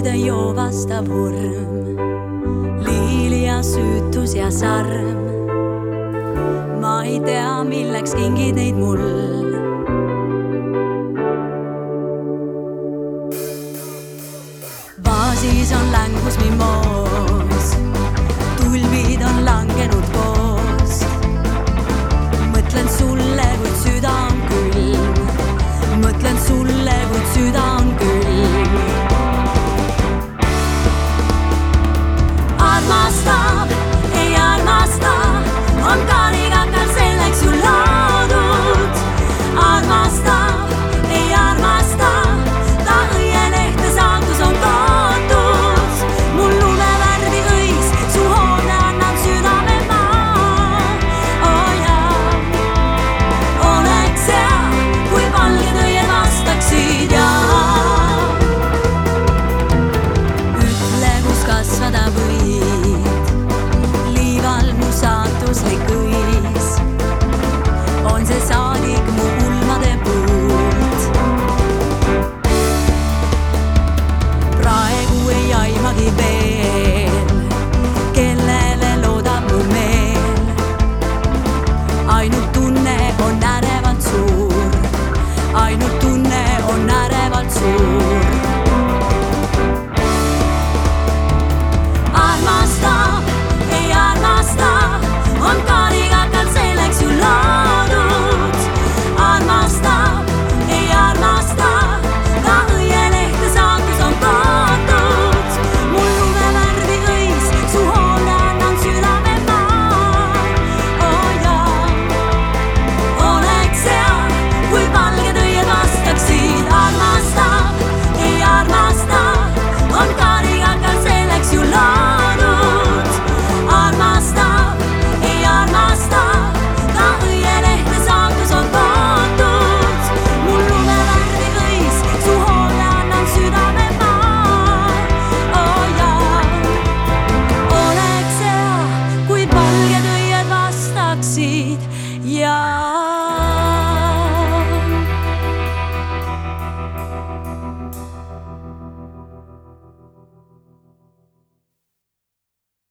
õide joo vastav hurm, liili ja süütus ja sarm. Ma ei tea, milleks kingid neid mul. Vaasis on längus mimoos, tulvid on langenud koos. Mõtlen sulle, kuid süda on külm. Mõtlen sulle, kuid süda on külm. Armastab, ei armasta, on karikakal selleks ju loodud. Armastab, ei armasta, ta õielehte saatus on kootud. Mul lumevärvi õis, su hoone annab südame maa. Oh jaa, oleks hea, kui valged õied vastaksid jaa. Ütle, kus kasvada võid, liival mu saatuslik õis. On see saadik mu ulmade puult. Praegu ei aimagi veel, kellele loodab mu meel. Ainult tunne on ärevalt suur, ainult tunne on ärevalt suur. Armastab, ei armasta, on karikakal selleks ju loodud. Armastab, ei armasta, ta õielehte saatus on kootud. Mul lumevärvi õis, su hoole annan südame maa. Oh jaa, oleks hea, kui valged õied vastaksid. Armastab, ei armasta, on karikakal selleks ju loodud. Armastab, ei armasta, ta õielehte saatus on kootud. Mul lumevärvi õis, su hoole annan südame maa. Oh jaa, oleks hea, kui valged õied vastaksid jaa.